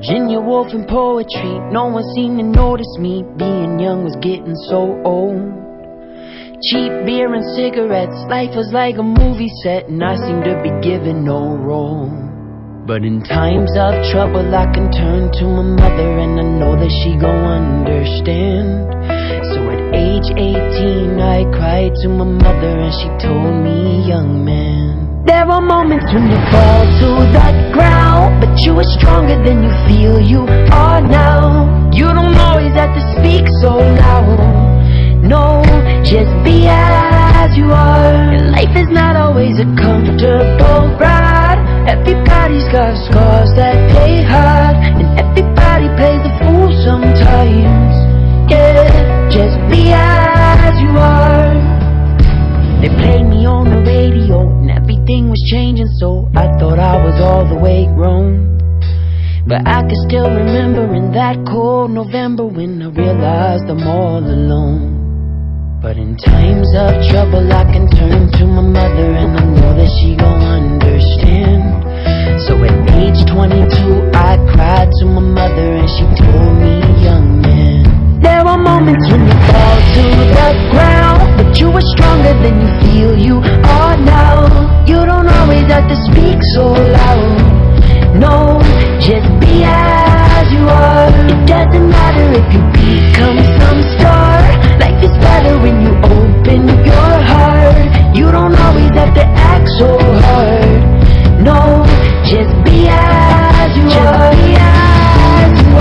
Virginia Woolf and poetry, no one seemed to notice me. Being young was getting so old. Cheap beer and cigarettes, life was like a movie set, and I seemed to be given no role. But in times of trouble I can turn to my mother, and I know that she gon' understand. So at age 18 I cried to my mother, and she told me, young man, there are moments when you fall to the ground, but you are stronger than you feel you are now. You don't always have to speak so loud. No, just be as you are. And life is not always a comfortable ride. Everybody's got scars that they hide, and everybody plays the fool sometimes. Yeah, just be as you are. They played me on the radio, and everything was changing, so I thought I was all the way grown. But I can still remember in that cold November when I realized I'm all alone. But in times of trouble I can turn to my mother, and I know that she gon' understand. So at age 22 I cried to my mother, and she told me, young man, there are moments when you fall to the ground, but you are stronger than you feel you are now. You don't always have to speak so loud. No, just be as you are. It doesn't matter if you become some star. Life is better when you open your heart. You don't always have to act so hard. No, just be as you are. Be as you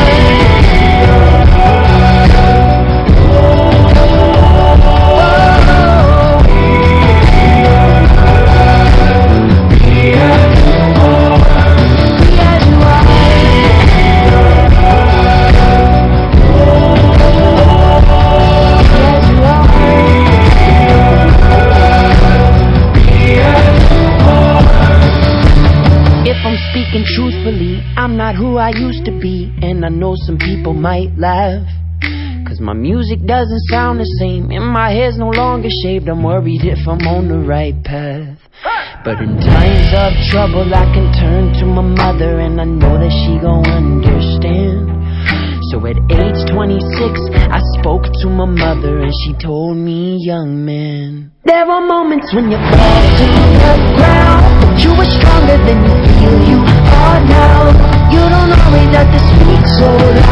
Speaking truthfully, I'm not who I used to be, and I know some people might laugh, cause my music doesn't sound the same, and my hair's no longer shaved. I'm worried if I'm on the right path. But in times of trouble I can turn to my mother, and I know that she gon' understand. So at age 26 I spoke to my mother, and she told me, young man, there are moments when you fall to the ground, but you are stronger than you feel you are now. You don't always have to speak so loud.